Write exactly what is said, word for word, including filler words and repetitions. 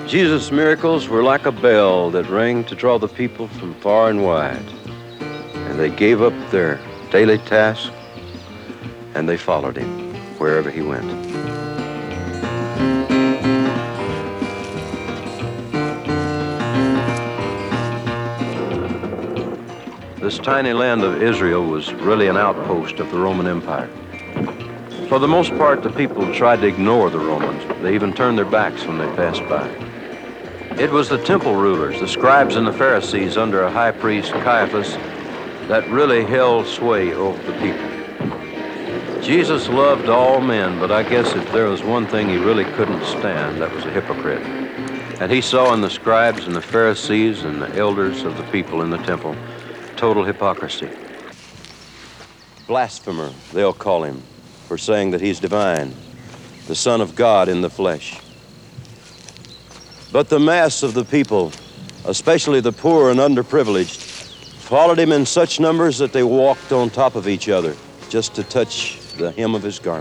Jesus' miracles were like a bell that rang to draw the people from far and wide. And they gave up their daily task, and they followed him wherever he went. This tiny land of Israel was really an outpost of the Roman Empire. For the most part, the people tried to ignore the Romans. They even turned their backs when they passed by. It was the temple rulers, the scribes and the Pharisees under a high priest, Caiaphas, that really held sway over the people. Jesus loved all men, but I guess if there was one thing he really couldn't stand, that was a hypocrite. And he saw in the scribes and the Pharisees and the elders of the people in the temple total hypocrisy. Blasphemer, they'll call him, for saying that he's divine, the Son of God in the flesh. But the mass of the people, especially the poor and underprivileged, followed him in such numbers that they walked on top of each other just to touch the hem of his garment.